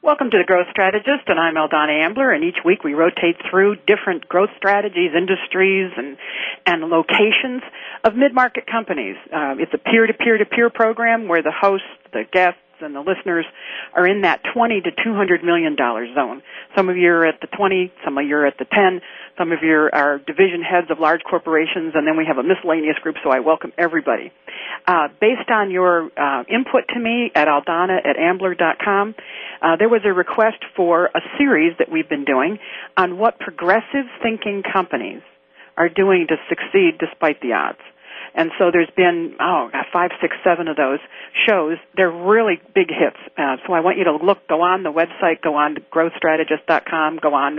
Welcome to The Growth Strategist, and I'm Eldonna Ambler, and each week we rotate through different growth strategies, industries, and locations of mid-market companies. It's a peer-to-peer-to-peer program where the hosts, the guests, and the listeners are in that $20 to $200 million zone. Some of you are at the 20, some of you are at the 10, some of you are division heads of large corporations, and then we have a miscellaneous group, so I welcome everybody. Based on your input to me at aldonna@ambler.com, there was a request for a series that we've been doing on what progressive thinking companies are doing to succeed despite the odds. And so there's been, 5, 6, 7 of those shows. They're really big hits. So I want you to go on the website, go on to growthstrategist.com, go on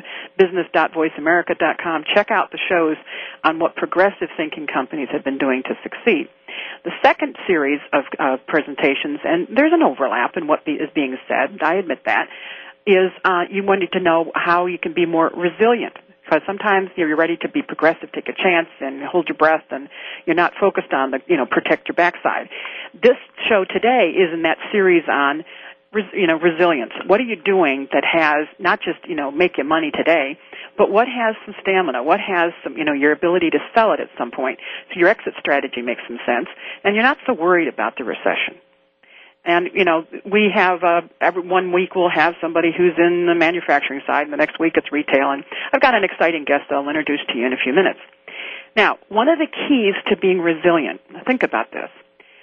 business.voiceamerica.com, check out the shows on what progressive thinking companies have been doing to succeed. The second series of presentations, and there's an overlap in what is being said, I admit that, is you wanted to know how you can be more resilient. Because sometimes you're ready to be progressive, take a chance, and hold your breath, and you're not focused on the, protect your backside. This show today is in that series on, resilience. What are you doing that has not just, make you money today, but what has some stamina? What has some, your ability to sell it at some point? So your exit strategy makes some sense, and you're not so worried about the recession. And, we have, every 1 week we'll have somebody who's in the manufacturing side, and the next week it's retail. And I've got an exciting guest that I'll introduce to you in a few minutes. Now, one of the keys to being resilient, think about this,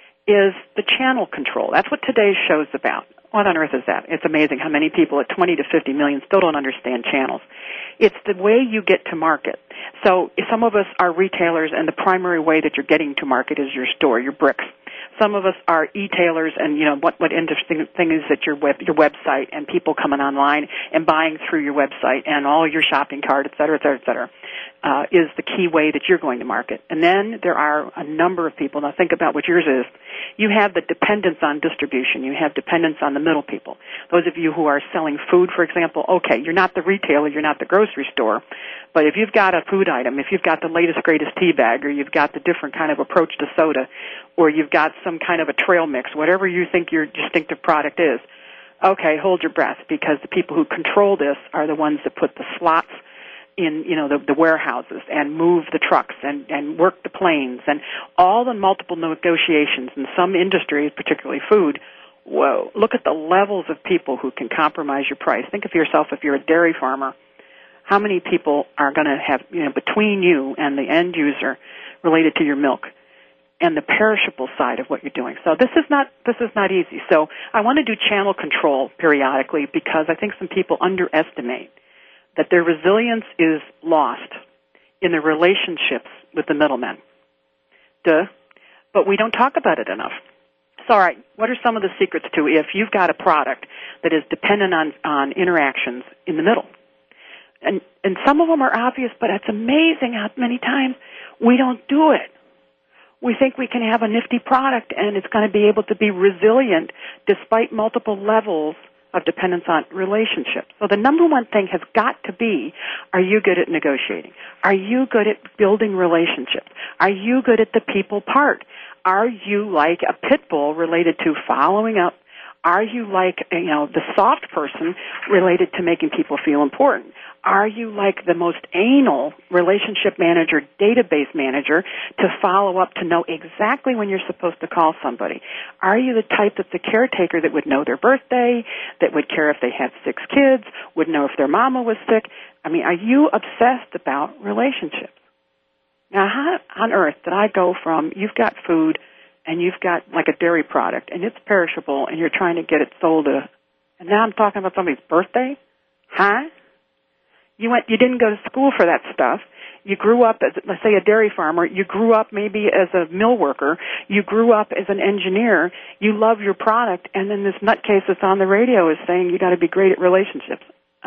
is the channel control. That's what today's show is about. What on earth is that? It's amazing how many people at 20 to 50 million still don't understand channels. It's the way you get to market. So some of us are retailers, and the primary way that you're getting to market is your store, your bricks. Some of us are e-tailers, and what interesting thing is that your website and people coming online and buying through your website and all your shopping cart, et cetera, et cetera, et cetera, is the key way that you're going to market. And then there are a number of people. Now think about what yours is. You have the dependence on distribution. You have dependence on the middle people. Those of you who are selling food, for example, okay, you're not the retailer, you're not the grocery store, but if you've got a food item, if you've got the latest, greatest tea bag, or you've got the different kind of approach to soda, or you've got some kind of a trail mix, whatever you think your distinctive product is, okay, hold your breath, because the people who control this are the ones that put the slots in, the warehouses and move the trucks and work the planes and all the multiple negotiations in some industries, particularly food. Whoa, look at the levels of people who can compromise your price. Think of yourself, if you're a dairy farmer, how many people are going to have, between you and the end user related to your milk and the perishable side of what you're doing. So this is not easy. So I want to do channel control periodically, because I think some people underestimate that their resilience is lost in the relationships with the middlemen. But we don't talk about it enough. So, all right, what are some of the secrets to if you've got a product that is dependent on interactions in the middle? And some of them are obvious, but it's amazing how many times we don't do it. We think we can have a nifty product and it's going to be able to be resilient despite multiple levels of dependence on relationships. So the number one thing has got to be, are you good at negotiating? Are you good at building relationships? Are you good at the people part? Are you like a pit bull related to following up? Are you like, the soft person related to making people feel important? Are you like the most anal relationship manager, database manager, to follow up to know exactly when you're supposed to call somebody? Are you the type that's the caretaker that would know their birthday, that would care if they had 6 kids, would know if their mama was sick? I mean, are you obsessed about relationships? Now, how on earth did I go from you've got food and you've got like a dairy product and it's perishable and you're trying to get it sold and now I'm talking about somebody's birthday? Huh? You didn't go to school for that stuff. You grew up as, let's say, a dairy farmer. You grew up maybe as a mill worker. You grew up as an engineer. You love your product, and then this nutcase that's on the radio is saying you got to be great at relationships.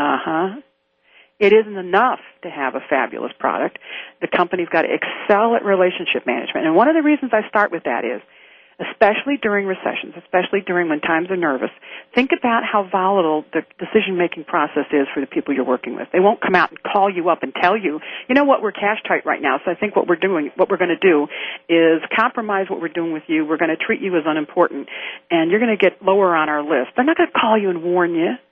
It isn't enough to have a fabulous product. The company's got to excel at relationship management. And one of the reasons I start with that is, especially during recessions, especially during when times are nervous, think about how volatile the decision-making process is for the people you're working with. They won't come out and call you up and tell you, you know what, we're cash tight right now, so I think what we're going to do is compromise what we're doing with you. We're going to treat you as unimportant, and you're going to get lower on our list. They're not going to call you and warn you.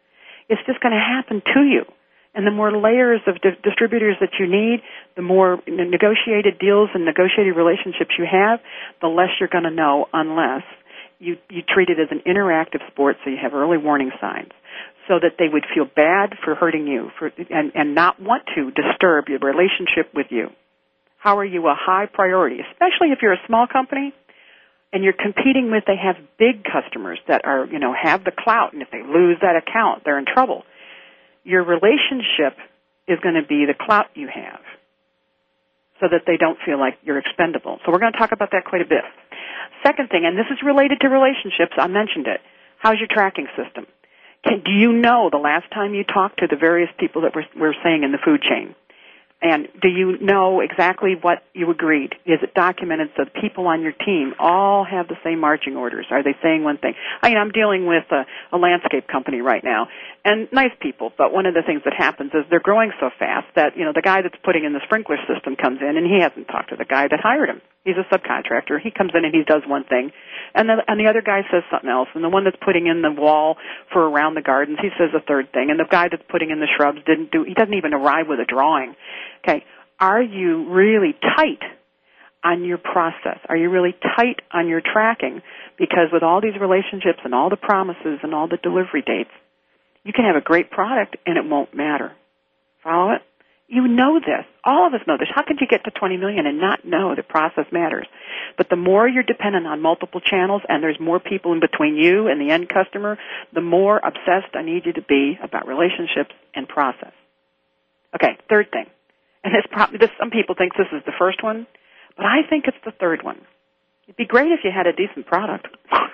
It's just going to happen to you. And the more layers of distributors that you need, the more negotiated deals and negotiated relationships you have, the less you're going to know unless you treat it as an interactive sport so you have early warning signs so that they would feel bad for hurting you and not want to disturb your relationship with you. How are you a high priority, especially if you're a small company and you're competing with, they have big customers that are, have the clout, and if they lose that account, they're in trouble. Your relationship is going to be the clout you have so that they don't feel like you're expendable. So we're going to talk about that quite a bit. Second thing, and this is related to relationships, I mentioned it. How's your tracking system? Do you know the last time you talked to the various people that we're saying in the food chain? And do you know exactly what you agreed? Is it documented so the people on your team all have the same marching orders? Are they saying one thing? I'm dealing with a landscape company right now, and nice people, but one of the things that happens is they're growing so fast that, the guy that's putting in the sprinkler system comes in and he hasn't talked to the guy that hired him. He's a subcontractor. He comes in and he does one thing, and the other guy says something else, and the one that's putting in the wall for around the gardens, he says a third thing, and the guy that's putting in the shrubs he doesn't even arrive with a drawing. Okay, are you really tight on your process? Are you really tight on your tracking? Because with all these relationships and all the promises and all the delivery dates, you can have a great product and it won't matter. Follow it? You know this. All of us know this. How could you get to 20 million and not know the process matters? But the more you're dependent on multiple channels and there's more people in between you and the end customer, the more obsessed I need you to be about relationships and process. Okay, third thing. And some people think this is the first one, but I think it's the third one. It'd be great if you had a decent product.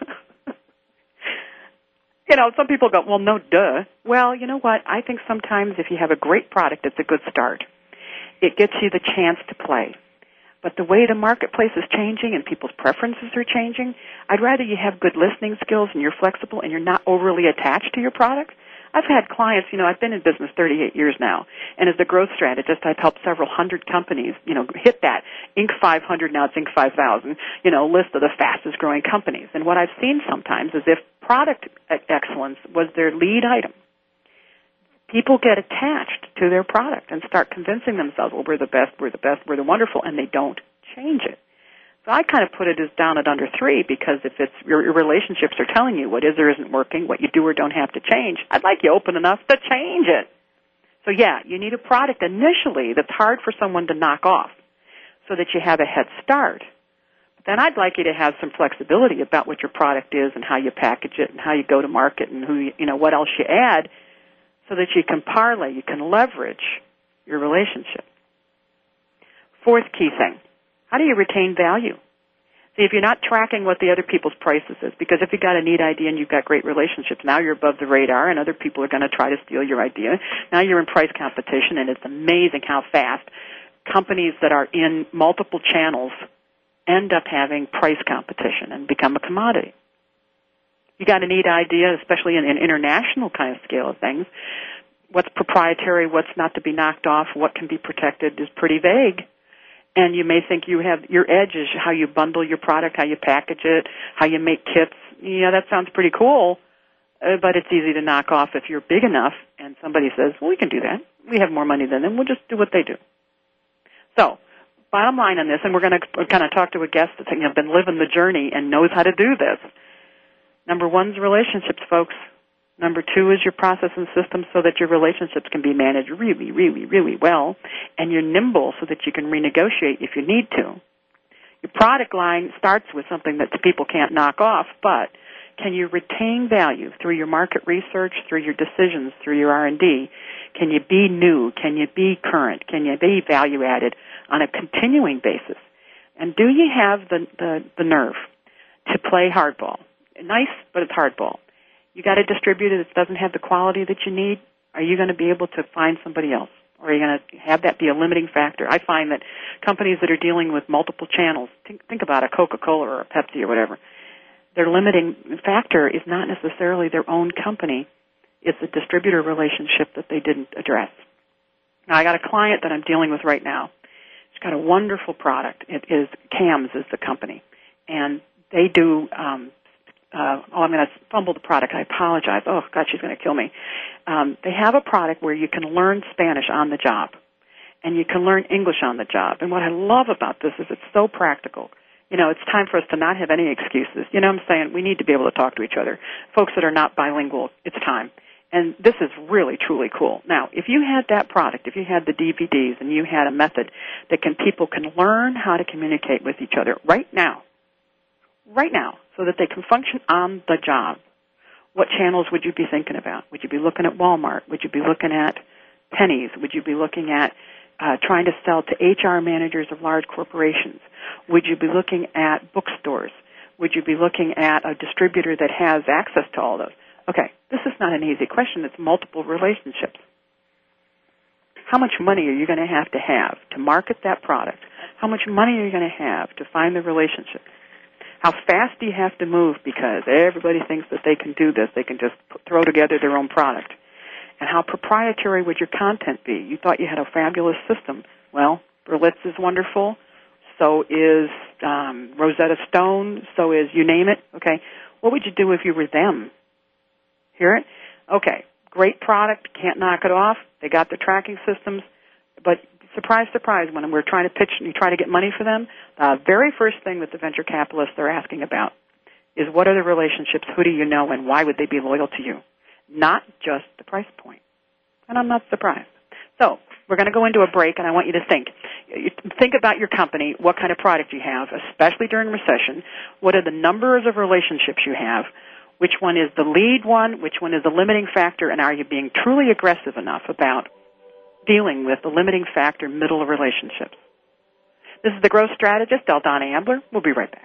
Some people go, well, no, duh. Well, you know what? I think sometimes if you have a great product, it's a good start. It gets you the chance to play. But the way the marketplace is changing and people's preferences are changing, I'd rather you have good listening skills and you're flexible and you're not overly attached to your product. I've had clients, I've been in business 38 years now, and as the growth strategist, I've helped several hundred companies, hit that Inc. 500, now it's Inc. 5000, list of the fastest growing companies. And what I've seen sometimes is if product excellence was their lead item, people get attached to their product and start convincing themselves, well, we're the best, we're the wonderful, and they don't change it. So I kind of put it as down at under 3 because if it's your relationships are telling you what is or isn't working, what you do or don't have to change, I'd like you open enough to change it. So, yeah, you need a product initially that's hard for someone to knock off so that you have a head start. But then I'd like you to have some flexibility about what your product is and how you package it and how you go to market and what else you add so that you can parlay, you can leverage your relationship. Fourth key thing. How do you retain value? See, if you're not tracking what the other people's prices is, because if you've got a neat idea and you've got great relationships, now you're above the radar and other people are going to try to steal your idea. Now you're in price competition, and it's amazing how fast companies that are in multiple channels end up having price competition and become a commodity. You got a neat idea, especially in an international kind of scale of things. What's proprietary, what's not to be knocked off, what can be protected is pretty vague. And you may think you have your edge is how you bundle your product, how you package it, how you make kits. Yeah, that sounds pretty cool, but it's easy to knock off if you're big enough and somebody says, well, we can do that. We have more money than them. We'll just do what they do. So, bottom line on this, and we're going to kind of talk to a guest that's been living the journey and knows how to do this. Number 1 is relationships, folks. Number 2 is your process and systems so that your relationships can be managed really, really, really well, and you're nimble so that you can renegotiate if you need to. Your product line starts with something that people can't knock off, but can you retain value through your market research, through your decisions, through your R&D? Can you be new? Can you be current? Can you be value-added on a continuing basis? And do you have the nerve to play hardball? Nice, but it's hardball. You got a distributor that doesn't have the quality that you need, are you going to be able to find somebody else? Or are you going to have that be a limiting factor? I find that companies that are dealing with multiple channels, think about a Coca-Cola or a Pepsi or whatever, their limiting factor is not necessarily their own company. It's a distributor relationship that they didn't address. Now, I got a client that I'm dealing with right now. She's got a wonderful product. It is CAMS is the company. And they do I'm going to fumble the product. I apologize. Oh, God, she's going to kill me. They have a product where you can learn Spanish on the job, and you can learn English on the job. And what I love about this is it's so practical. It's time for us to not have any excuses. You know what I'm saying? We need to be able to talk to each other. Folks that are not bilingual, it's time. And this is really, truly cool. Now, if you had that product, if you had the DVDs and you had a method that people can learn how to communicate with each other right now, so that they can function on the job, what channels would you be thinking about? Would you be looking at Walmart? Would you be looking at Penny's? Would you be looking at trying to sell to HR managers of large corporations? Would you be looking at bookstores? Would you be looking at a distributor that has access to all those? Okay, this is not an easy question. It's multiple relationships. How much money are you going to have to market that product? How much money are you going to have to find the relationship? How fast do you have to move because everybody thinks that they can do this? They can just throw together their own product. And how proprietary would your content be? You thought you had a fabulous system. Well, Berlitz is wonderful. So is Rosetta Stone. So is you name it. Okay. What would you do if you were them? Hear it? Okay. Great product. Can't knock it off. They got the tracking systems. But surprise, surprise, when we're trying to pitch and you try to get money for them, the very first thing that the venture capitalists are asking about is what are the relationships, who do you know, and why would they be loyal to you? Not just the price point. And I'm not surprised. So we're going to go into a break, and I want you to think. Think about your company, what kind of product you have, especially during recession. What are the numbers of relationships you have? Which one is the lead one? Which one is the limiting factor? And are you being truly aggressive enough about dealing with the limiting factor middle of relationships? This is the growth strategist, Donna Ambler. We'll be right back.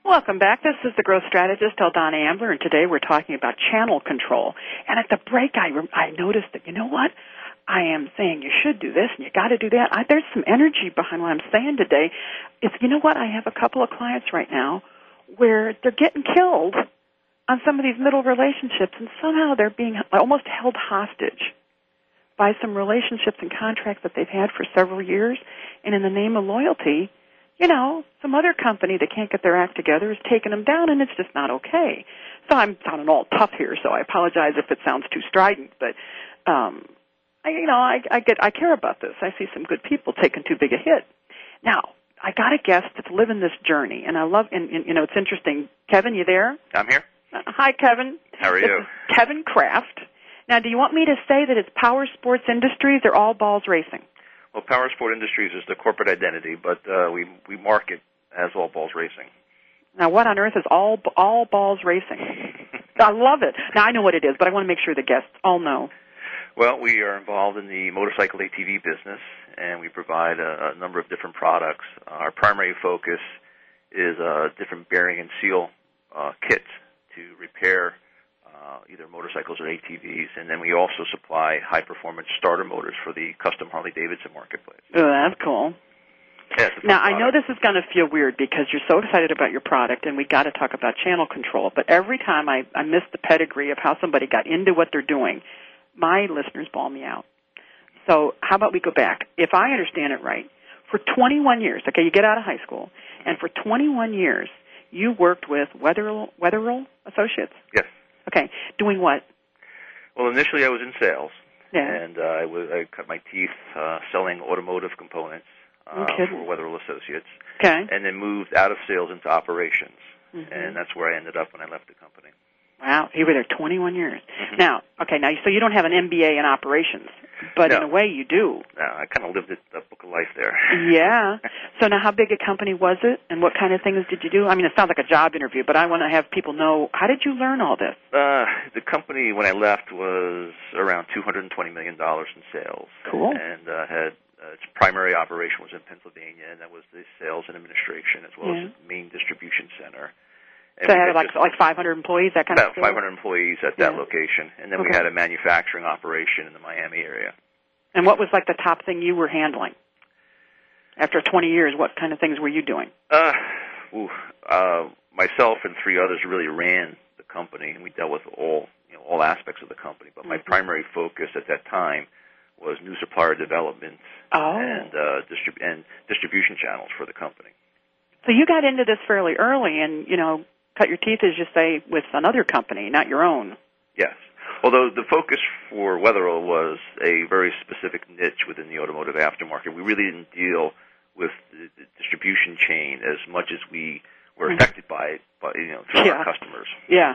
Welcome back. This is the growth strategist, Eldana Ambler, and today we're talking about channel control. And at the break, I noticed that, you know what? I am saying you should do this and you got to do that. There's some energy behind what I'm saying today. It's, you know what? I have a couple of clients right now where they're getting killed on some of these middle relationships, and somehow they're being almost held hostage by some relationships and contracts that they've had for several years, and in the name of loyalty, you know, some other company that can't get their act together is taking them down, and it's just not okay. So I'm sounding all tough here, so I apologize if it sounds too strident, but I care about this. I see some good people taking too big a hit. Now, I got a guest that's living this journey, and I love, and you know, it's interesting. Kevin, you there? I'm here. Hi, Kevin. How are you? This is Kevin Kraft. Now, do you want me to say that it's Power Sports Industries or All Balls Racing? Well, Power Sport Industries is the corporate identity, but we market as All Balls Racing. Now, what on earth is All Balls Racing? I love it. Now, I know what it is, but I want to make sure the guests all know. Well, we are involved in the motorcycle ATV business, and we provide a number of different products. Our primary focus is different bearing and seal kits to repair either motorcycles or ATVs, and then we also supply high-performance starter motors for the custom Harley-Davidson marketplace. Oh, that's cool. Yeah, now, I know this is going to feel weird because you're so excited about your product, and we got to talk about channel control, but every time I miss the pedigree of how somebody got into what they're doing, my listeners bawl me out. So how about we go back? If I understand it right, for 21 years, okay, you get out of high school, and for 21 years, you worked with Wetherill Associates? Yes. Okay. Doing what? Well, initially I was in sales, yeah. And I cut my teeth selling automotive components for Wetherill Associates. Okay. And then moved out of sales into operations, and that's where I ended up when I left the company. Wow, you were there 21 years. Now, so you don't have an MBA in operations, but no. In a way you do. No, I kind of lived the book of life there. Yeah. So now how big a company was it, and what kind of things did you do? I mean, it sounds like a job interview, but I want to have people know, how did you learn all this? The company, when I left, was around $220 million in sales. Cool. And had its primary operation was in Pennsylvania, and that was the sales and administration as well as the main distribution center. And so it had like 500 employees, that kind of stuff? About 500 employees at that location. And then we had a manufacturing oration in the Miami area. And what was like the top thing you were handling? After 20 years, what kind of things were you doing? Myself and three others really ran the company, and we dealt with all aspects of the company. But my primary focus at that time was new supplier development and distribution channels for the company. So you got into this fairly early and, cut your teeth, as you say, with another company, not your own. Yes. Although the focus for Wetherill was a very specific niche within the automotive aftermarket. We really didn't deal with the distribution chain as much as we were affected by it, through our customers. Yeah.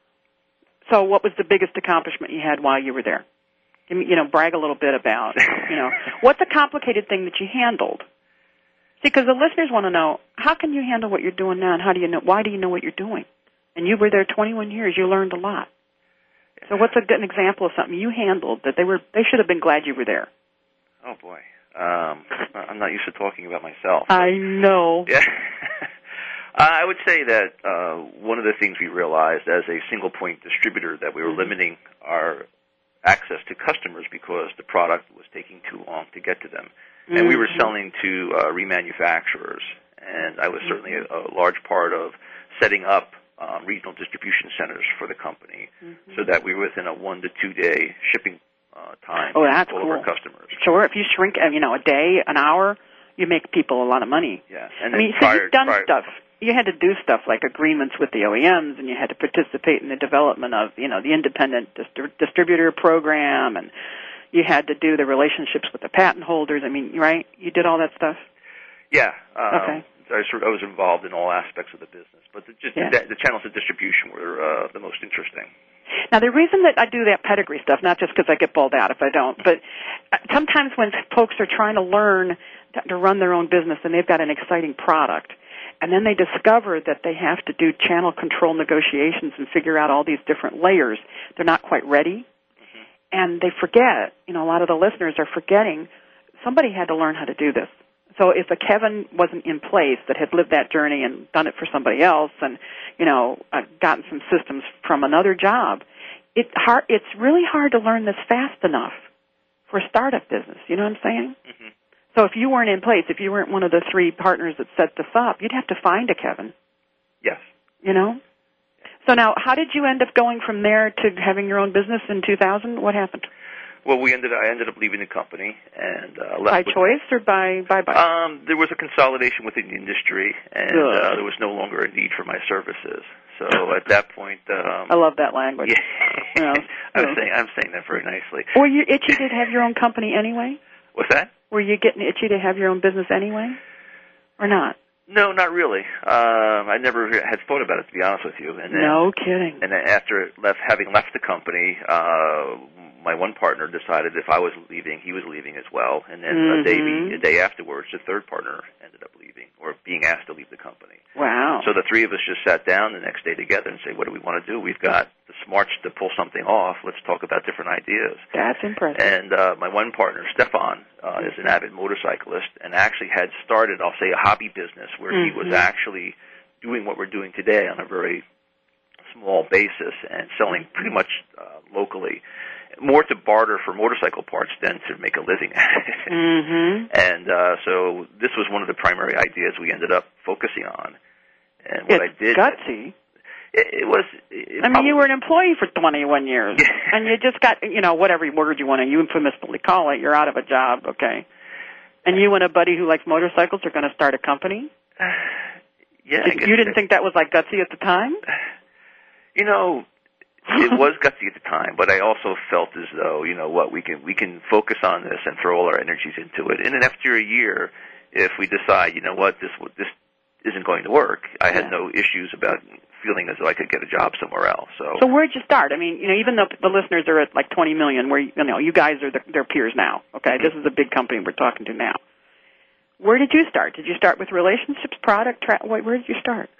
So what was the biggest accomplishment you had while you were there? Brag a little bit about, what's a complicated thing that you handled? See, because the listeners want to know, how can you handle what you're doing now, and why do you know what you're doing? And you were there 21 years. You learned a lot. So what's an example of something you handled that they should have been glad you were there? Oh, boy. I'm not used to talking about myself. I know. Yeah. I would say that one of the things we realized as a single-point distributor that we were limiting our access to customers because the product was taking too long to get to them. And we were selling to remanufacturers, and I was certainly a large part of setting up regional distribution centers for the company so that we were within a 1 to 2 day shipping time to all of our customers. Sure. If you shrink, a day, an hour, you make people a lot of money. Yeah. And so you've done stuff. You had to do stuff like agreements with the OEMs, and you had to participate in the development of, the independent distributor program, and you had to do the relationships with the patent holders. Right? You did all that stuff? Yeah. Okay. I was involved in all aspects of the business, but the channels of distribution were the most interesting. Now, the reason that I do that pedigree stuff, not just because I get bawled out if I don't, but sometimes when folks are trying to learn to run their own business and they've got an exciting product, and then they discover that they have to do channel control negotiations and figure out all these different layers, they're not quite ready. And they forget, a lot of the listeners are forgetting, somebody had to learn how to do this. So if a Kevin wasn't in place that had lived that journey and done it for somebody else and, gotten some systems from another job, it's really hard to learn this fast enough for a startup business. You know what I'm saying? Mm-hmm. So if you weren't in place, if you weren't one of the 3 partners that set this up, you'd have to find a Kevin. Yes. So now, how did you end up going from there to having your own business in 2000? What happened? Well, I ended up leaving the company and left. By choice or by? There was a consolidation within the industry, and there was no longer a need for my services. So at that point, I love that language. Yeah, I'm saying that very nicely. Were you itchy to have your own company anyway? What's that? Were you getting itchy to have your own business anyway, or not? No, not really. I never had thought about it, to be honest with you. And then, no kidding. And then after having left the company, my one partner decided if I was leaving, he was leaving as well. And then a day afterwards, the third partner ended up leaving or being asked to leave the company. Wow. So the 3 of us just sat down the next day together and said, what do we want to do? We've got the smarts to pull something off. Let's talk about different ideas. That's impressive. And my one partner, Stefan, is an avid motorcyclist and actually had started, I'll say, a hobby business where he was actually doing what we're doing today on a very small basis and selling pretty much locally, more to barter for motorcycle parts than to make a living at it. And so this was one of the primary ideas we ended up focusing on. And what I did, gutsy. It was. You were an employee for 21 years, and you just got, whatever word you want to euphemistically call it, you're out of a job, okay? And you and a buddy who likes motorcycles are going to start a company? Yeah. You didn't think that was like gutsy at the time? It was gutsy at the time, but I also felt as though, we can focus on this and throw all our energies into it. And then after a year, if we decide, this isn't going to work, I had no issues about feeling as though I could get a job somewhere else. So where'd you start? Even though the listeners are at like 20 million, where you guys are their peers now. Okay, this is a big company we're talking to now. Where did you start? Did you start with relationships, product? Where did you start?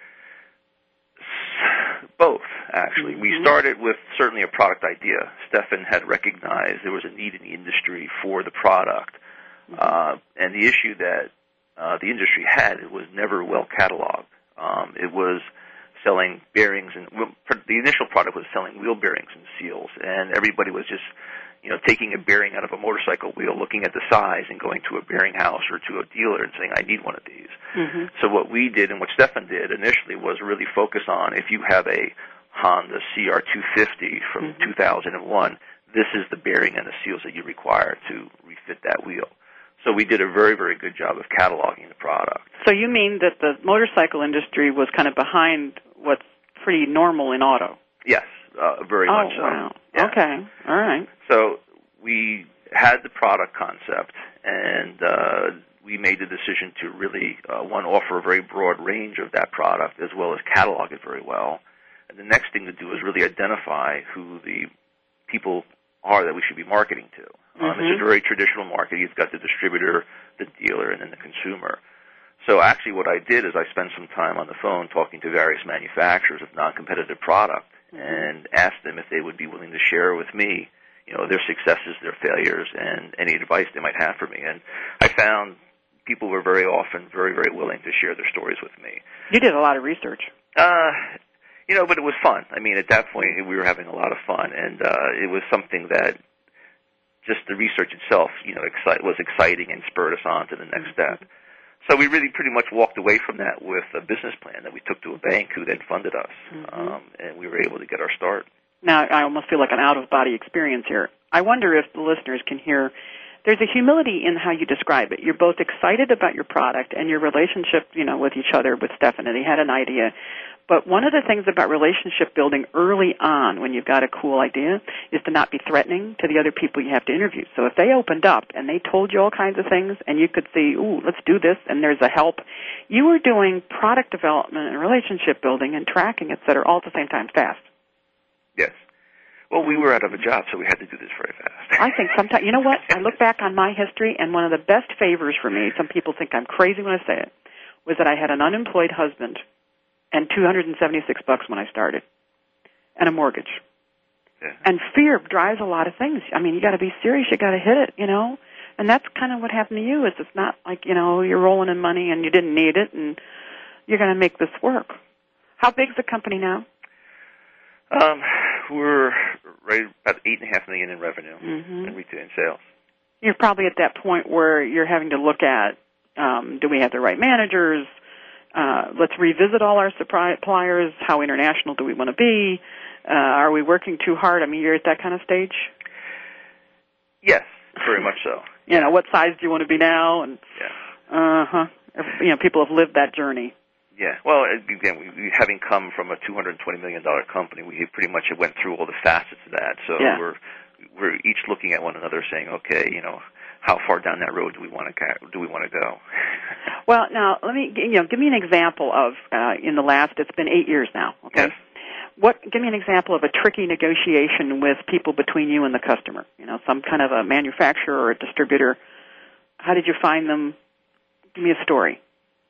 Both, actually. We started with certainly a product idea. Stefan had recognized there was a need in the industry for the product, and the issue that the industry had, it was never well cataloged. It was selling bearings, and the initial product was selling wheel bearings and seals, and everybody was just, taking a bearing out of a motorcycle wheel, looking at the size, and going to a bearing house or to a dealer and saying, I need one of these. So what we did and what Stefan did initially was really focus on, if you have a Honda CR250 from 2001, this is the bearing and the seals that you require to refit that wheel. So we did a very, very good job of cataloging the product. So you mean that the motorcycle industry was kind of behind what's pretty normal in auto? Yes, very much so. Oh, wow. Yeah. Okay, all right. So we had the product concept, and we made the decision to really, offer a very broad range of that product as well as catalog it very well. And the next thing to do is really identify who the people are that we should be marketing to. It's a very traditional market. You've got the distributor, the dealer, and then the consumer. So actually what I did is I spent some time on the phone talking to various manufacturers of non-competitive product and asked them if they would be willing to share with me, their successes, their failures, and any advice they might have for me. And I found people were very often very, very willing to share their stories with me. You did a lot of research. But it was fun. At that point, we were having a lot of fun, and it was something that just the research itself, was exciting and spurred us on to the next step. So we really pretty much walked away from that with a business plan that we took to a bank who then funded us, and we were able to get our start. Now, I almost feel like an out-of-body experience here. I wonder if the listeners can hear, there's a humility in how you describe it. You're both excited about your product and your relationship, with each other, with Stefan, and he had an idea. But one of the things about relationship building early on when you've got a cool idea is to not be threatening to the other people you have to interview. So if they opened up and they told you all kinds of things and you could see, let's do this, and there's a help, you were doing product development and relationship building and tracking, et cetera, all at the same time fast. Yes. Well, we were out of a job, so we had to do this very fast. I think sometimes, you know what? I look back on my history, and one of the best favors for me, some people think I'm crazy when I say it, was that I had an unemployed husband and $276 when I started, and a mortgage. Yeah. And fear drives a lot of things. You got to be serious. You got to hit it. And that's kind of what happened to you, is it's not like, you're rolling in money and you didn't need it and you're going to make this work. How big's the company now? We're right about $8.5 million in revenue in retail and sales. You're probably at that point where you're having to look at, do we have the right managers? Let's revisit all our suppliers. How international do we want to be? Are we working too hard? I mean, you're at that kind of stage? Yes, very much so. What size do you want to be now? And people have lived that journey. Yeah. Well, again, we having come from a $220 million company, we pretty much went through all the facets of that. So we're each looking at one another, saying, okay, how far down that road do we want to go? Well, now let me give me an example of it's been 8 years now. Okay. Yes. Give me an example of a tricky negotiation with people between you and the customer. Some kind of a manufacturer or a distributor. How did you find them? Give me a story.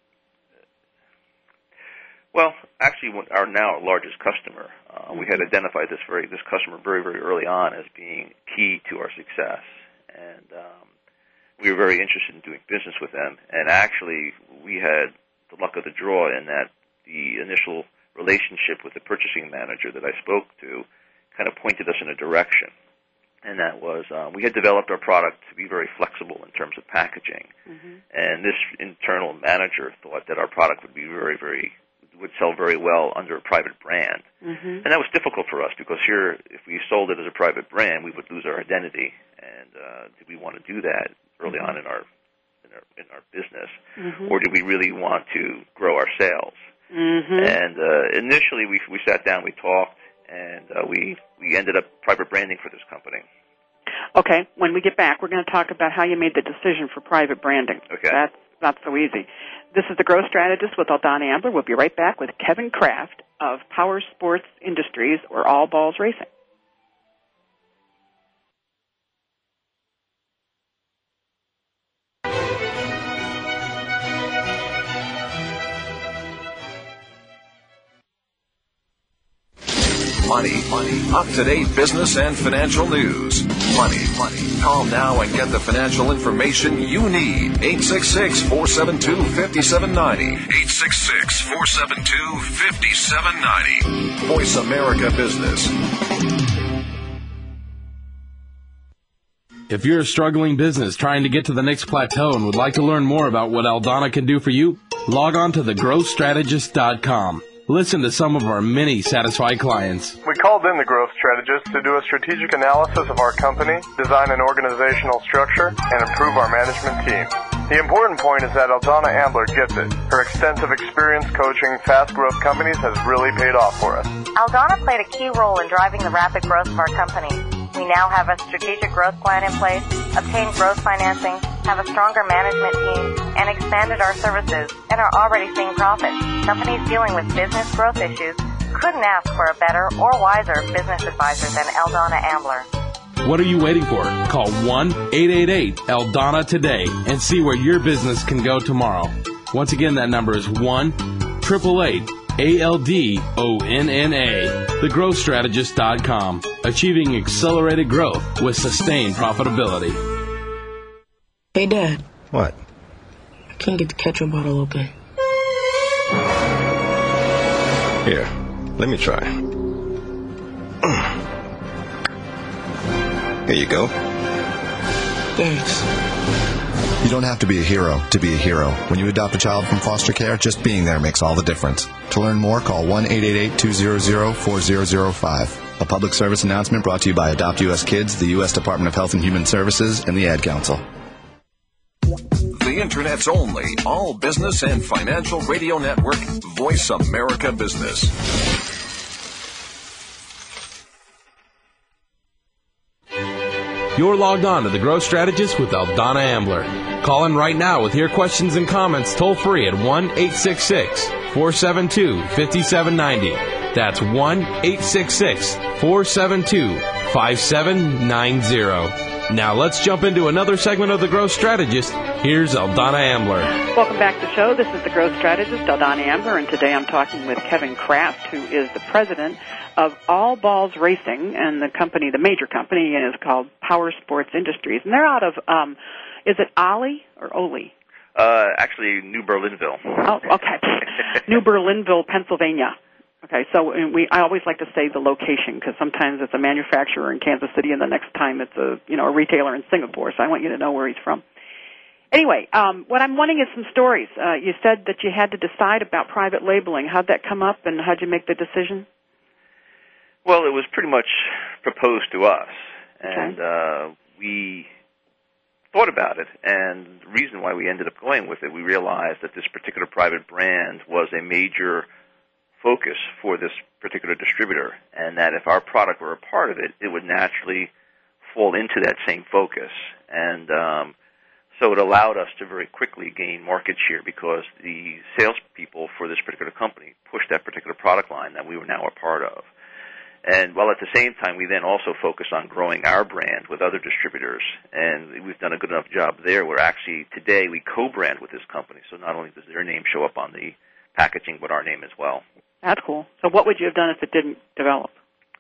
Well, actually, our largest customer, we had identified this customer very, very early on as being key to our success, and we were very interested in doing business with them. And actually, we had the luck of the draw in that the initial relationship with the purchasing manager that I spoke to kind of pointed us in a direction, and that was we had developed our product to be very flexible in terms of packaging, and this internal manager thought that our product would be would sell very well under a private brand. And that was difficult for us because here, if we sold it as a private brand, we would lose our identity. And did we want to do that early on in our business, or did we really want to grow our sales? And initially, we sat down, we talked, and we ended up private branding for this company. Okay. When we get back, we're going to talk about how you made the decision for private branding. Okay. That's not so easy. This is The Growth Strategist with Aldana Ambler. We'll be right back with Kevin Kraft of Power Sports Industries, or All Balls Racing. Money. Up-to-date business and financial news. Money. Call now and get the financial information you need. 866-472-5790. 866-472-5790. Voice America Business. If you're a struggling business trying to get to the next plateau and would like to learn more about what Aldana can do for you, log on to thegrowthstrategist.com. Listen to some of our many satisfied clients. We called in the Growth Strategist to do a strategic analysis of our company, design an organizational structure, and improve our management team. The important point is that Aldana Ambler gets it. Her extensive experience coaching fast-growth companies has really paid off for us. Aldana played a key role in driving the rapid growth of our company. We now have a strategic growth plan in place, obtained growth financing, have a stronger management team, and expanded our services, and are already seeing profits. Companies dealing with business growth issues couldn't ask for a better or wiser business advisor than Aldana Ambler. What are you waiting for? Call 1-888-ALDANA today and see where your business can go tomorrow. Once again, that number is 1-888-ALDONNA. TheGrowthStrategist.com. Achieving accelerated growth with sustained profitability. Hey, Dad. What? I can't get the ketchup bottle open. Here, let me try. Here you go. Thanks. You don't have to be a hero to be a hero. When you adopt a child from foster care, just being there makes all the difference. To learn more, call 1-888-200-4005. A public service announcement brought to you by Adopt U.S. Kids, the U.S. Department of Health and Human Services, and the Ad Council. The Internet's only all-business and financial radio network, Voice America Business. You're logged on to The Growth Strategist with Aldana Ambler. Call in right now with your questions and comments toll free at 1-866-472-5790. That's 1-866-472-5790. Now let's jump into another segment of The Growth Strategist. Here's Aldana Ambler. Welcome back to the show. This is The Growth Strategist, Aldana Ambler, and today I'm talking with Kevin Kraft, who is the president of All Balls Racing, and the company, the major company, is called Power Sports Industries. And they're out of Is it Ollie or Oli? Actually, New Berlinville. Oh, okay. New Berlinville, Pennsylvania. Okay, so I always like to say the location because sometimes it's a manufacturer in Kansas City and the next time it's a retailer in Singapore. So I want you to know where he's from. Anyway, what I'm wanting is some stories. You said that you had to decide about private labeling. How'd that come up, and how'd you make the decision? Well, it was pretty much proposed to us, okay. and we thought about it. And the reason why we ended up going with it, we realized that this particular private brand was a major focus for this particular distributor, and that if our product were a part of it, it would naturally fall into that same focus. And so it allowed us to very quickly gain market share because the salespeople for this particular company pushed that particular product line that we were now a part of. And while at the same time, we then also focused on growing our brand with other distributors, and we've done a good enough job there where actually today we co-brand with this company, so not only does their name show up on the packaging, but our name as well. That's cool. So what would you have done if it didn't develop?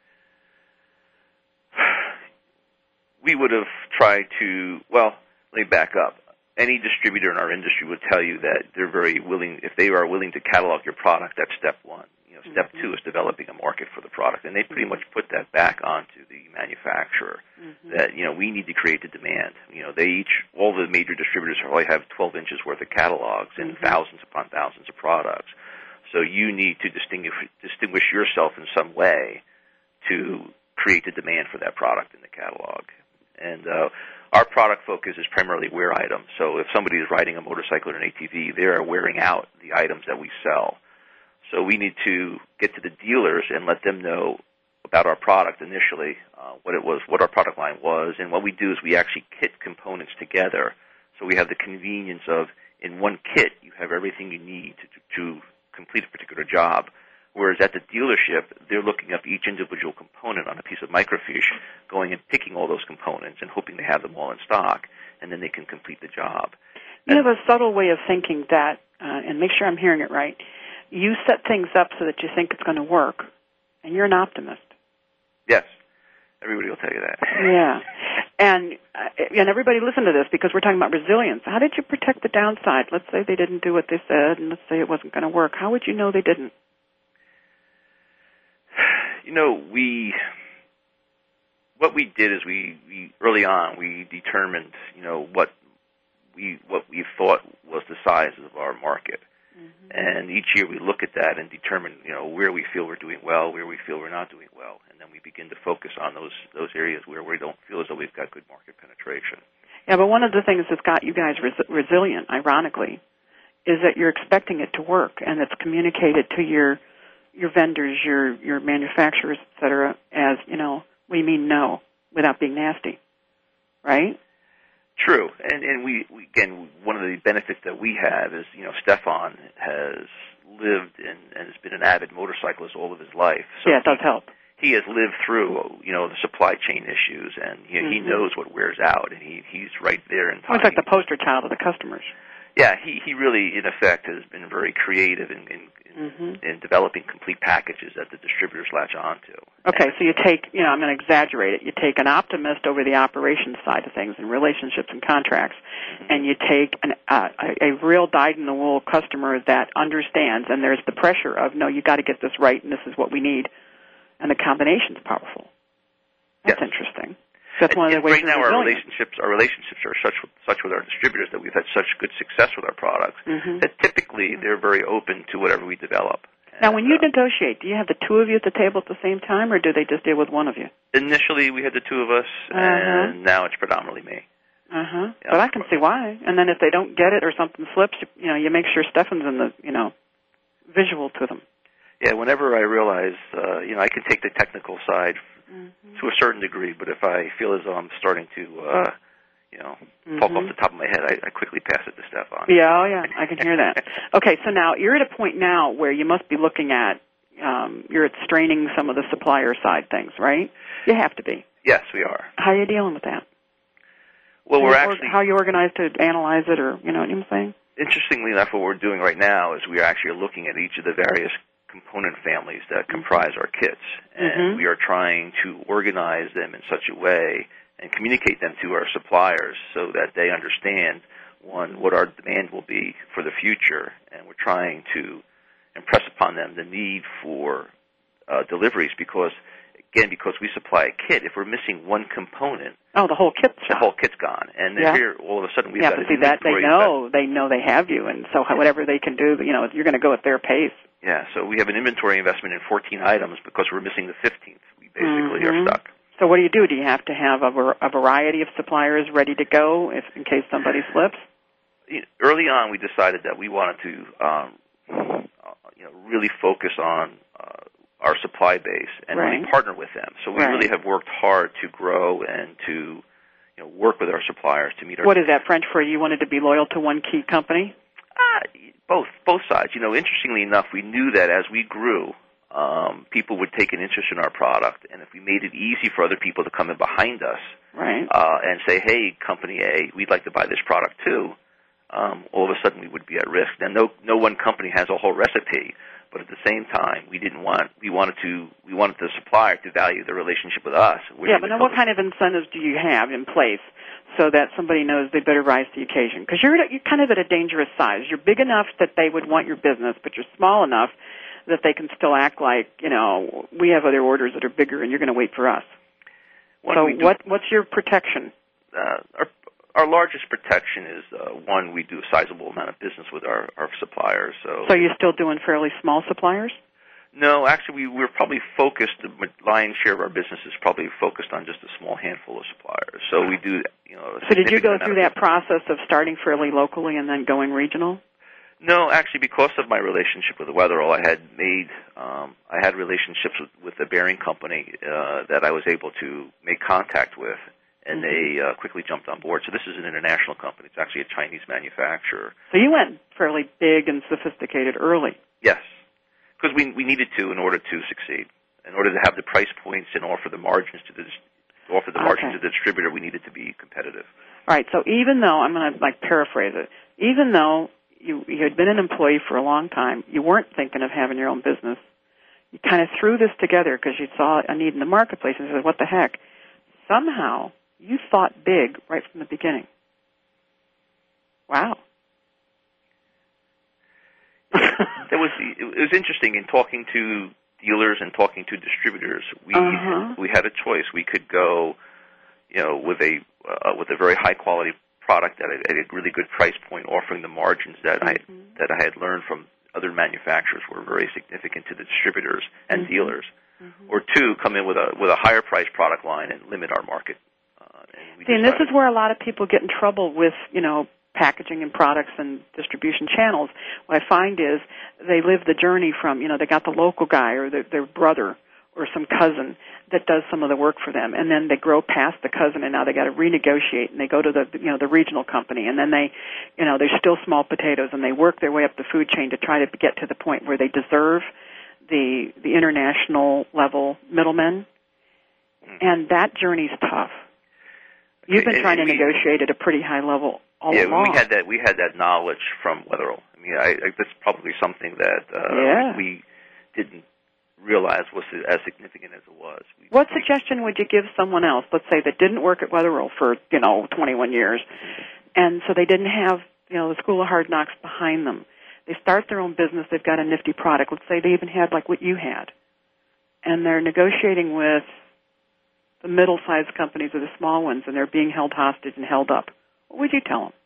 We would have tried to, well, let me back up. Any distributor in our industry would tell you that they're very willing, if they are willing to catalog your product, that's step one. Step two is developing a market for the product, and they pretty much put that back onto the manufacturer. That we need to create the demand. All the major distributors probably have 12 inches worth of catalogs and thousands upon thousands of products. So you need to distinguish yourself in some way to create the demand for that product in the catalog. And our product focus is primarily wear items. So if somebody is riding a motorcycle or an ATV, they are wearing out the items that we sell. So we need to get to the dealers and let them know about our product initially, what it was, what our product line was, and what we do is we actually kit components together. So we have the convenience of, in one kit, you have everything you need to complete a particular job. Whereas at the dealership, they're looking up each individual component on a piece of microfiche, going and picking all those components and hoping they have them all in stock, and then they can complete the job. You have a subtle way of thinking that, and make sure I'm hearing it right, you set things up so that you think it's going to work, and you're an optimist. Yes. Everybody will tell you that. Yeah. And everybody listen to this because we're talking about resilience. How did you protect the downside? Let's say they didn't do what they said, and let's say it wasn't going to work. How would you know they didn't? What we did is we early on, we determined, what we thought was the size of our market. And each year we look at that and determine, where we feel we're doing well, where we feel we're not doing well, and then we begin to focus on those areas where we don't feel as though we've got good market penetration. Yeah, but one of the things that's got you guys resilient, ironically, is that you're expecting it to work, and it's communicated to your vendors, your manufacturers, et cetera, as, we mean no, without being nasty, right? True, and we again, one of the benefits that we have is, Stefan has lived and has been an avid motorcyclist all of his life. So yeah, it does help. He has lived through, the supply chain issues, and he knows what wears out, and he's right there in time. It's like the poster child of the customers. Yeah, he really, in effect, has been very creative in developing complete packages that the distributors latch onto. Okay, so you take, I'm going to exaggerate it, you take an optimist over the operations side of things and relationships and contracts, and you take a real dyed-in-the-wool customer that understands, and there's the pressure of, no, you got to get this right, and this is what we need, and the combination's powerful. That's interesting. That's one of the ways. Right now, our relationships are such with our distributors that we've had such good success with our products that typically they're very open to whatever we develop. Now, when you negotiate, do you have the two of you at the table at the same time, or do they just deal with one of you? Initially, we had the two of us, and now it's predominantly me. Yeah, but I can see why. And then if they don't get it or something slips, you make sure Stefan's in the, visual to them. Yeah, whenever I realize, I can take the technical side to a certain degree, but if I feel as though I'm starting to, talk off the top of my head, I quickly pass it to Stefan. Yeah, I can hear that. Okay, so now you're at a point now where you must be looking at, you're at straining some of the supplier side things, right? You have to be. Yes, we are. How are you dealing with that? Well, how are you organized to analyze it, or you know what I'm saying? Interestingly enough, what we're doing right now is we are actually looking at each of the various component families that comprise our kits, and we are trying to organize them in such a way and communicate them to our suppliers so that they understand, one, what our demand will be for the future, and we're trying to impress upon them the need for deliveries because we supply a kit. If we're missing one component, the whole kit's gone. And here, all of a sudden, we've got to see that they know they have you, and so whatever they can do, you're going to go at their pace. Yeah, so we have an inventory investment in 14 items because we're missing the 15th. We basically are stuck. So what do you do? Do you have to have a variety of suppliers ready to go in case somebody slips? Early on, we decided that we wanted to really focus on our supply base and really partner with them. So we really have worked hard to grow and to work with our suppliers to meet our. What is that French for? You wanted to be loyal to one key company? Both sides. Interestingly enough, we knew that as we grew, people would take an interest in our product, and if we made it easy for other people to come in behind us and say, "Hey, Company A, we'd like to buy this product too," all of a sudden we would be at risk. Now, no one company has a whole recipe, but at the same time, we wanted the supplier to value the relationship with us. But now what kind of incentives do you have in place so that somebody knows they better rise to the occasion? Because you're kind of at a dangerous size. You're big enough that they would want your business, but you're small enough that they can still act like, we have other orders that are bigger and you're going to wait for us. What's your protection? Our largest protection is, one, we do a sizable amount of business with our suppliers. So you're still doing fairly small suppliers? No, actually, we're probably focused, the lion's share of our business is probably focused on just a small handful of suppliers. So we do, So did you go through that process of starting fairly locally and then going regional? No, actually, because of my relationship with Weatherall, I had relationships with the bearing company that I was able to make contact with, and they quickly jumped on board. So this is an international company. It's actually a Chinese manufacturer. So you went fairly big and sophisticated early. Yes, because we needed to in order to succeed. In order to have the price points and offer the margins to the distributor, we needed to be competitive. All right, so even though, I'm going to paraphrase it, even though you had been an employee for a long time, you weren't thinking of having your own business, you kind of threw this together because you saw a need in the marketplace and said, what the heck? Somehow you thought big right from the beginning. Wow. It was interesting in talking to dealers and talking to distributors. We had a choice. We could go, with a very high quality product at a really good price point, offering the margins that I had learned from other manufacturers were very significant to the distributors and dealers. Or two, come in with a higher priced product line and limit our market. And this is where a lot of people get in trouble with, packaging and products and distribution channels. What I find is they live the journey from, they got the local guy or their brother or some cousin that does some of the work for them, and then they grow past the cousin, and now they got to renegotiate, and they go to the regional company, and then they, they're still small potatoes, and they work their way up the food chain to try to get to the point where they deserve the international level middlemen, and that journey's tough. You've been trying to negotiate at a pretty high level all along. We had that knowledge from Weatherall. I mean, that's probably something that we didn't realize was as significant as it was. What suggestion would you give someone else, let's say, that didn't work at Weatherall for 21 years, and so they didn't have the School of Hard Knocks behind them? They start their own business. They've got a nifty product. Let's say they even had like what you had, and they're negotiating with the middle-sized companies or the small ones, and they're being held hostage and held up. What would you tell them?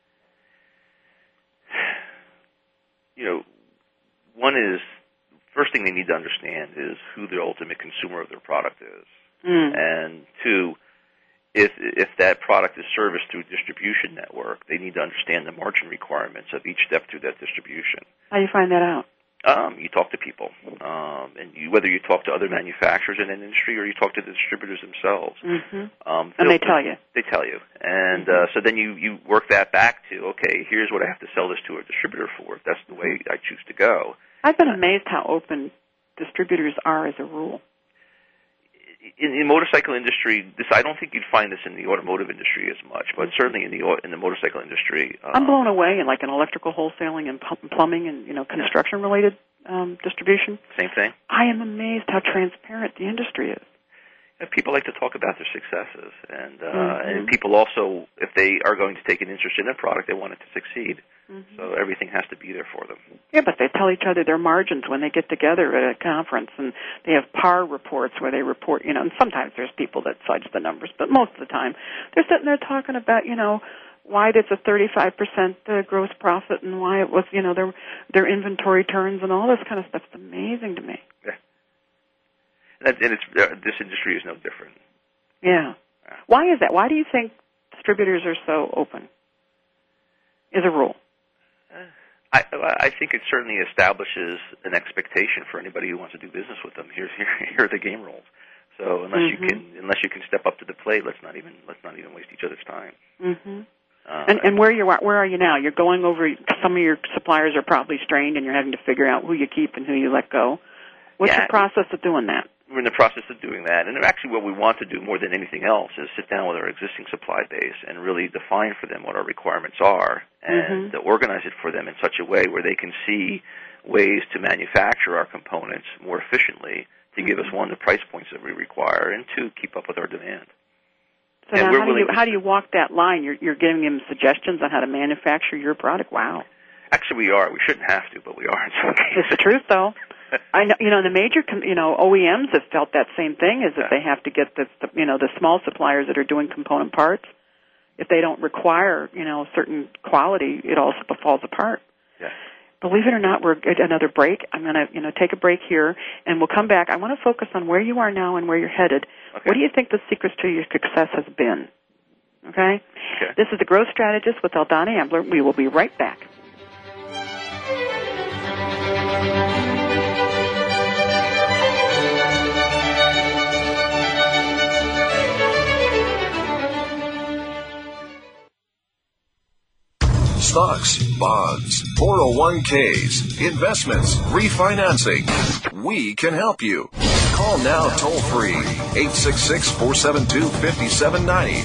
One is, first thing they need to understand is who the ultimate consumer of their product is. And two, if that product is serviced through a distribution network, they need to understand the margin requirements of each step through that distribution. How do you find that out? You talk to people, and whether you talk to other manufacturers in an industry or you talk to the distributors themselves. And they tell you. They tell you. And so then you work that back to, okay, here's what I have to sell this to a distributor for if that's the way I choose to go. I've been amazed how open distributors are as a rule. In the motorcycle industry, I don't think you'd find this in the automotive industry as much, but certainly in the motorcycle industry. I'm blown away in electrical wholesaling and plumbing and construction-related distribution. Same thing. I am amazed how transparent the industry is. People like to talk about their successes, and people also, if they are going to take an interest in a product, they want it to succeed. So everything has to be there for them. Yeah, but they tell each other their margins when they get together at a conference, and they have PAR reports where they report, and sometimes there's people that fudge the numbers, but most of the time they're sitting there talking about, why it's a 35% gross profit and why it was, their inventory turns and all this kind of stuff. It's amazing to me. Yeah. And this industry is no different. Yeah. Why is that? Why do you think distributors are so open? As a rule. I think it certainly establishes an expectation for anybody who wants to do business with them. Here are the game rules. So unless you can step up to the plate, let's not even waste each other's time. And where are you now? You're going over. Some of your suppliers are probably strained, and you're having to figure out who you keep and who you let go. What's the process of doing that? We're in the process of doing that, and actually what we want to do more than anything else is sit down with our existing supply base and really define for them what our requirements are and organize it for them in such a way where they can see ways to manufacture our components more efficiently to give us, one, the price points that we require, and two, keep up with our demand. So now how do you walk that line? You're giving them suggestions on how to manufacture your product? Wow. Actually, we are. We shouldn't have to, but we are in some cases. It's the truth, though. I know, the major, OEMs have felt that same thing, is that they have to get the small suppliers that are doing component parts. If they don't require, certain quality, it all falls apart. Yeah. Believe it or not, we're at another break. I'm going to, take a break here, and we'll come back. I want to focus on where you are now and where you're headed. Okay. What do you think the secrets to your success has been? Okay? This is the Growth Strategist with Aldana Ambler. We will be right back. Stocks, bonds, 401ks, investments, refinancing. We can help you. Call now toll free 866-472-5790.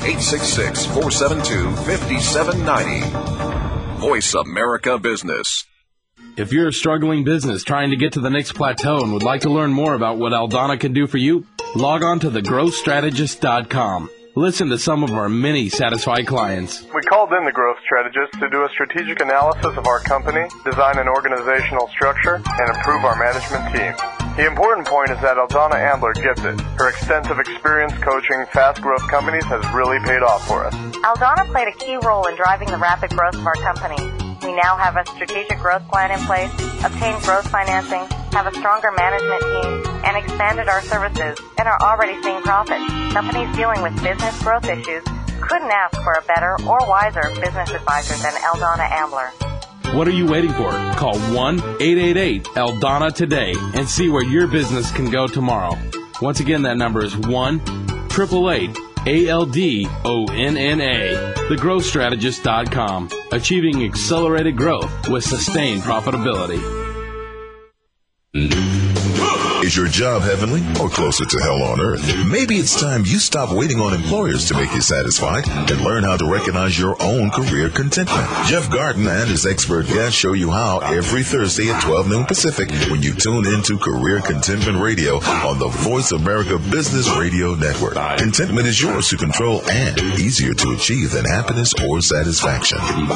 866-472-5790. Voice America Business. If you're a struggling business trying to get to the next plateau and would like to learn more about what Aldana can do for you, log on to thegrowthstrategist.com. Listen to some of our many satisfied clients. We called in the Growth Strategist to do a strategic analysis of our company, design an organizational structure, and improve our management team. The important point is that Aldana Ambler gets it. Her extensive experience coaching fast-growth companies has really paid off for us. Aldana played a key role in driving the rapid growth of our company. We now have a strategic growth plan in place, obtained growth financing, have a stronger management team, and expanded our services, and are already seeing profits. Companies dealing with business growth issues couldn't ask for a better or wiser business advisor than Aldana Ambler. What are you waiting for? Call 1-888-ALDANA today and see where your business can go tomorrow. Once again, that number is 1-888-ALDONNA. TheGrowthStrategist.com. Achieving accelerated growth with sustained profitability. Is your job heavenly or closer to hell on earth? Maybe it's time you stop waiting on employers to make you satisfied and learn how to recognize your own career contentment. Jeff Garden and his expert guests show you how every Thursday at 12 noon Pacific when you tune into Career Contentment Radio on the Voice America Business Radio Network. Contentment is yours to control and easier to achieve than happiness or satisfaction.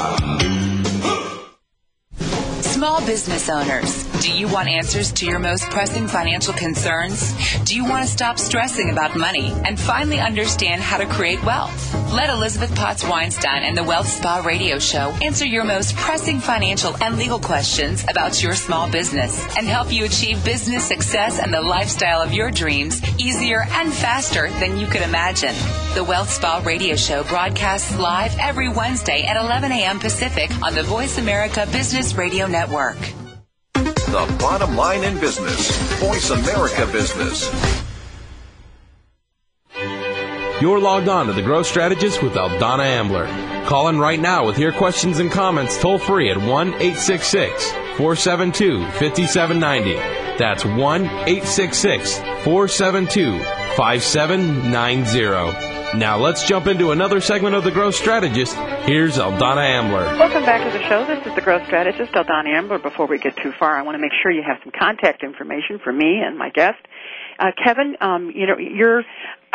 Small business owners, do you want answers to your most pressing financial concerns? Do you want to stop stressing about money and finally understand how to create wealth? Let Elizabeth Potts Weinstein and the Wealth Spa Radio Show answer your most pressing financial and legal questions about your small business and help you achieve business success and the lifestyle of your dreams easier and faster than you could imagine. The Wealth Spa Radio Show broadcasts live every Wednesday at 11 a.m. Pacific on the Voice America Business Radio Network. The bottom line in business. Voice America Business. You're logged on to The Growth Strategist with Aldana Ambler. Call in right now with your questions and comments toll free at 1-866-472-5790. That's 1-866-472-5790. Now let's jump into another segment of The Growth Strategist. Here's Aldana Ambler. Welcome back to the show. This is The Growth Strategist, Aldana Ambler. Before we get too far, I want to make sure you have some contact information for me and my guest. Kevin,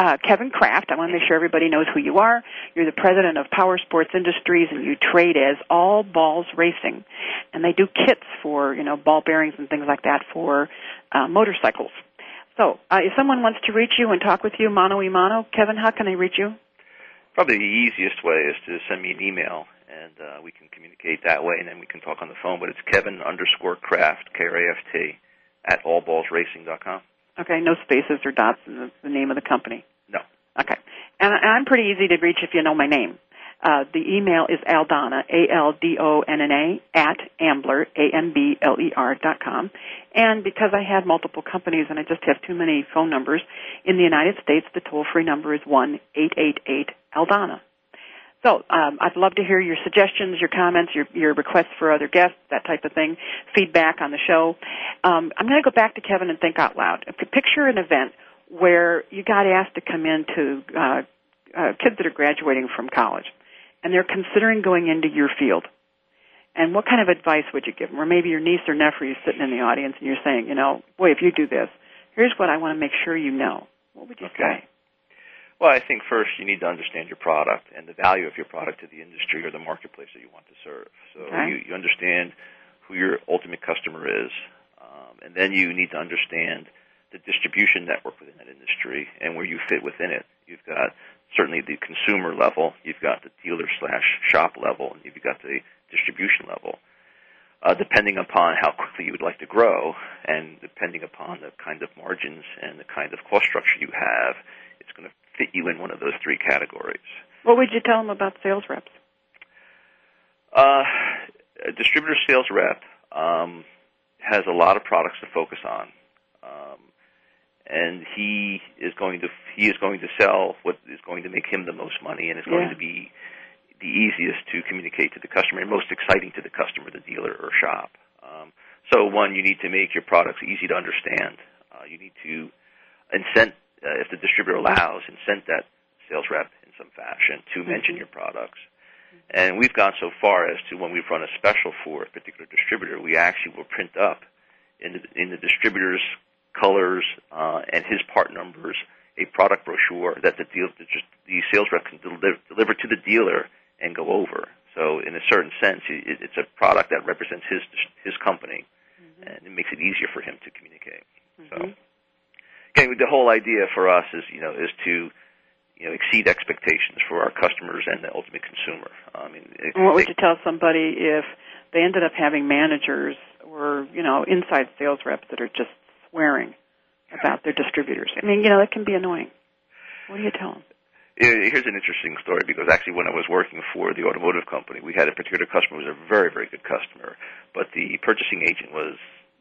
Kevin Kraft. I want to make sure everybody knows who you are. You're the president of Power Sports Industries, and you trade as All Balls Racing. And they do kits for, ball bearings and things like that for motorcycles. So if someone wants to reach you and talk with you mano-a-mano, Kevin, how can they reach you? Probably the easiest way is to send me an email, and we can communicate that way, and then we can talk on the phone. But it's Kevin_Kraft, Kraft, at allballsracing.com. Okay, no spaces or dots in the name of the company. No. Okay. And I'm pretty easy to reach if you know my name. The email is Aldonna, ALDONNA, at Ambler, AMBLER.com. And because I have multiple companies and I just have too many phone numbers, in the United States, the toll-free number is 1-888-ALDONNA. So I'd love to hear your suggestions, your comments, your requests for other guests, that type of thing, feedback on the show. I'm going to go back to Kevin and think out loud. Picture an event where you got asked to come in to kids that are graduating from college, and they're considering going into your field. And what kind of advice would you give them? Or maybe your niece or nephew is sitting in the audience and you're saying, boy, if you do this, here's what I want to make sure you know. What would you say? Well, I think first you need to understand your product and the value of your product to the industry or the marketplace that you want to serve. So you understand who your ultimate customer is, and then you need to understand the distribution network within that industry and where you fit within it. You've got certainly the consumer level, you've got the dealer/shop level, and you've got the distribution level. Depending upon how quickly you would like to grow and depending upon the kind of margins and the kind of cost structure you have, it's going to fit you in one of those three categories. What would you tell them about sales reps? A distributor sales rep has a lot of products to focus on, and he is going to sell what is going to make him the most money, and is going to be the easiest to communicate to the customer and most exciting to the customer, the dealer or shop. So one, you need to make your products easy to understand. You need to incent, if the distributor allows, incent that sales rep in some fashion to mention your products. And we've gone so far as to when we've run a special for a particular distributor, we actually will print up in the distributor's colors and his part numbers a product brochure that the sales rep can deliver to the dealer and go over. So in a certain sense, it's a product that represents his company, and it makes it easier for him to communicate. So again, the whole idea for us is to exceed expectations for our customers and the ultimate consumer. What would you tell somebody if they ended up having managers or inside sales reps that are just swearing about their distributors? That can be annoying. What do you tell them? Here's an interesting story, because actually when I was working for the automotive company, we had a particular customer who was a very, very good customer, but the purchasing agent was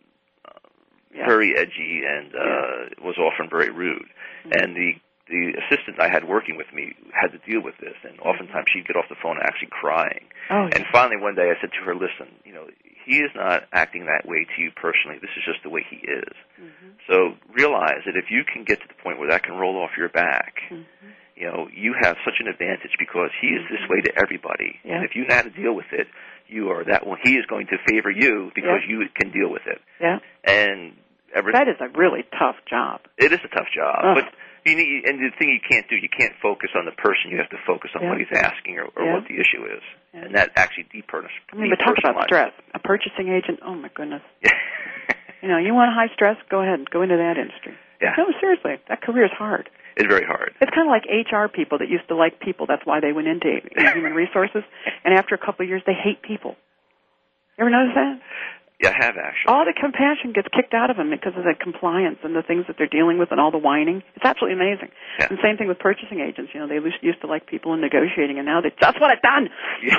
very edgy and was often very rude. And the assistant I had working with me had to deal with this, and oftentimes she'd get off the phone actually crying. And finally one day I said to her, listen, he is not acting that way to you personally. This is just the way he is. So realize that if you can get to the point where that can roll off your back, you have such an advantage because he is this way to everybody. And if you know how to deal with it, you are that one. He is going to favor you because you can deal with it. And that is a really tough job. It is a tough job. But and the thing you can't do, you can't focus on the person. You have to focus on what he's asking or what the issue is. And that actually but talk about stress. A purchasing agent, oh my goodness. You want high stress? Go ahead. Go into that industry. No, seriously. That career is hard. It's very hard. It's kind of like HR people that used to like people. That's why they went into human resources. And after a couple of years, they hate people. You ever notice that? Yeah, I have, actually. All the compassion gets kicked out of them because of the compliance and the things that they're dealing with and all the whining. It's absolutely amazing. And same thing with purchasing agents. They used to like people in negotiating, and now they just want it done.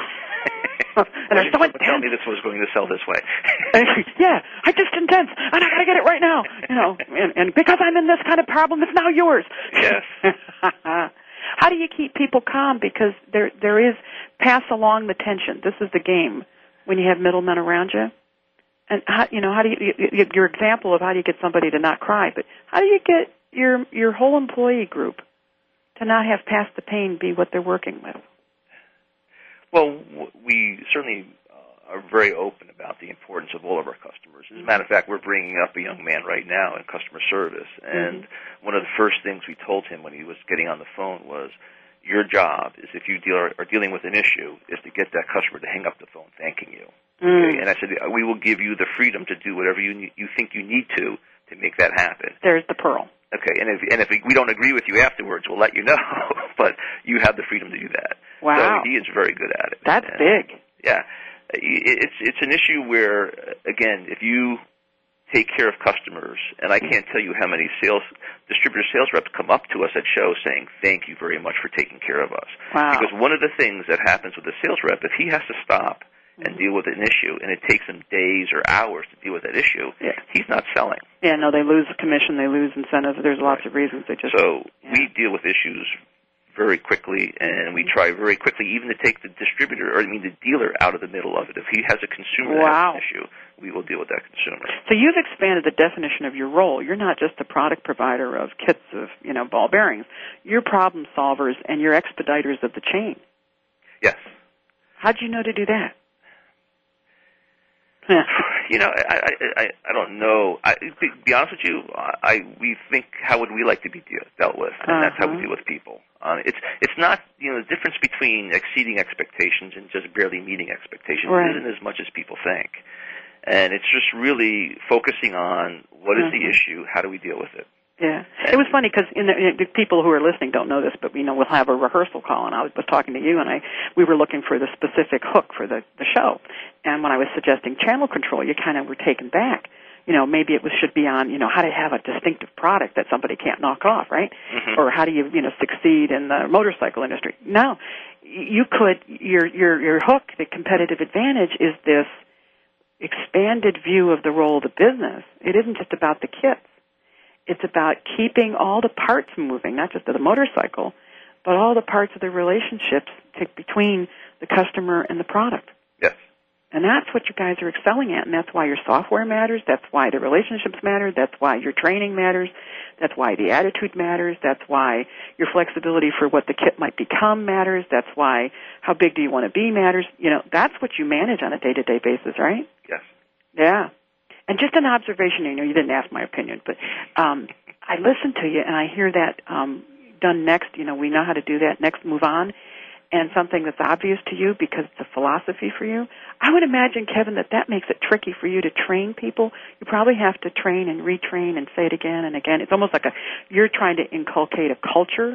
And they're so intense. Tell me this was going to sell this way. I'm just intense, and I got to get it right now. And because I'm in this kind of problem, it's now yours. Yes. How do you keep people calm? Because there is pass along the tension. This is the game when you have middlemen around you. And how do you your example of how do you get somebody to not cry? But how do you get your whole employee group to not have pass the pain be what they're working with? Well, we certainly are very open about the importance of all of our customers. As a matter of fact, we're bringing up a young man right now in customer service, and one of the first things we told him when he was getting on the phone was, your job is, if you are dealing with an issue, is to get that customer to hang up the phone thanking you. Okay? And I said, we will give you the freedom to do whatever you think you need to make that happen. There's the pearl. Okay, and if we don't agree with you afterwards, we'll let you know, but you have the freedom to do that. Wow. So he is very good at it. That's big. Yeah. It's an issue where, again, if you take care of customers, and I can't tell you how many distributor sales reps come up to us at shows saying, thank you very much for taking care of us. Wow. Because one of the things that happens with a sales rep, if he has to stop and deal with an issue, and it takes him days or hours to deal with that issue, he's not selling. Yeah, no, they lose commission, they lose incentives. There's lots of reasons. We deal with issues very quickly, and we try very quickly even to take the the dealer out of the middle of it. If he has a consumer that has an issue, we will deal with that consumer. So you've expanded the definition of your role. You're not just a product provider of kits of, ball bearings. You're problem solvers and you're expediters of the chain. Yes. How'd you know to do that? I don't know. To be honest with you, we think, how would we like to be dealt with, and that's how we deal with people. It's not, the difference between exceeding expectations and just barely meeting expectations isn't as much as people think. And it's just really focusing on what is the issue, how do we deal with it. Yeah. It was funny because the people who are listening don't know this, but we'll have a rehearsal call, and I was talking to you, and we were looking for the specific hook for the show. And when I was suggesting channel control, you kind of were taken back. Maybe it should be on, how to have a distinctive product that somebody can't knock off, right? Mm-hmm. Or how do you, succeed in the motorcycle industry? No. You could, your hook, the competitive advantage is this expanded view of the role of the business. It isn't just about the kits. It's about keeping all the parts moving, not just of the motorcycle, but all the parts of the relationships between the customer and the product. Yes. And that's what you guys are excelling at, and that's why your software matters, that's why the relationships matter, that's why your training matters, that's why the attitude matters, that's why your flexibility for what the kit might become matters, that's why how big do you want to be matters. That's what you manage on a day-to-day basis, right? Yes. Yeah. And just an observation, you didn't ask my opinion, but I listen to you and I hear that done next, we know how to do that, next move on, and something that's obvious to you because it's a philosophy for you. I would imagine, Kevin, that makes it tricky for you to train people. You probably have to train and retrain and say it again and again. It's almost like you're trying to inculcate a culture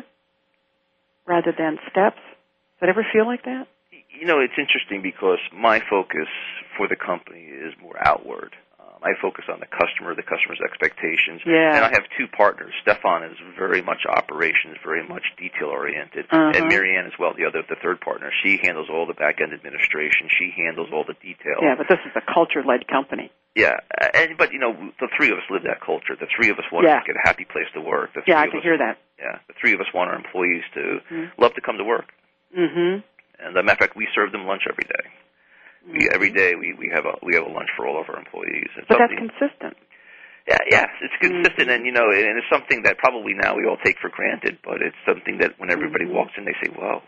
rather than steps. Does that ever feel like that? It's interesting because my focus for the company is more outward. I focus on the customer's expectations. Yeah. And I have two partners. Stefan is very much operations, very much detail-oriented. And Marianne as well, the third partner. She handles all the back-end administration. She handles all the details. Yeah, but this is a culture-led company. Yeah. But the three of us live that culture. The three of us want to make it a happy place to work. I can hear that. Yeah. The three of us want our employees to love to come to work. Mm-hmm. And as a matter of fact, we serve them lunch every day. Every day we have a lunch for all of our employees. But that's consistent. Yeah, it's consistent, and and it's something that probably now we all take for granted, but it's something that when everybody walks in, they say, "Whoa."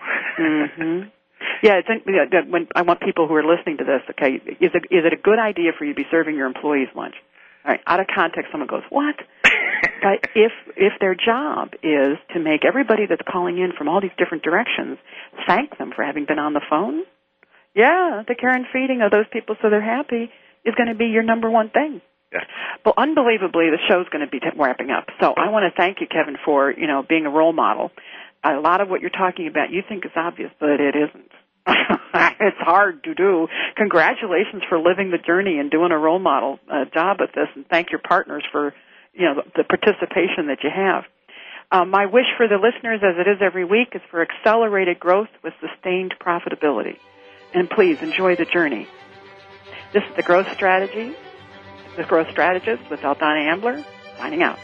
Yeah, when I want people who are listening to this, okay, is it a good idea for you to be serving your employees lunch? All right, out of context, someone goes, "What?" But if their job is to make everybody that's calling in from all these different directions thank them for having been on the phone. Yeah, the care and feeding of those people so they're happy is going to be your number one thing. Yeah. Well, unbelievably, the show's going to be wrapping up. So I want to thank you, Kevin, for, being a role model. A lot of what you're talking about you think is obvious, but it isn't. It's hard to do. Congratulations for living the journey and doing a role model job at this, and thank your partners for, the participation that you have. My wish for the listeners, as it is every week, is for accelerated growth with sustained profitability. And please enjoy the journey. This is The Growth Strategy, The Growth Strategist with Aldana Ambler, signing out.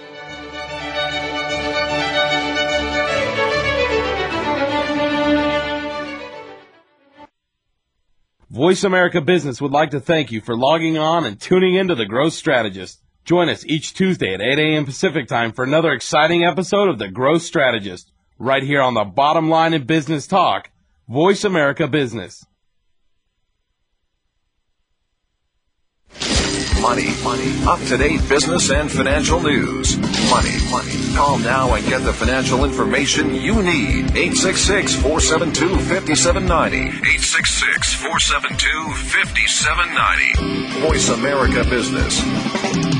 Voice America Business would like to thank you for logging on and tuning in to The Growth Strategist. Join us each Tuesday at 8 a.m. Pacific Time for another exciting episode of The Growth Strategist, right here on the Bottom Line in Business Talk, Voice America Business. Money. Up-to-date business and financial news. Money. Call now and get the financial information you need. 866-472-5790. 866-472-5790. Voice America Business.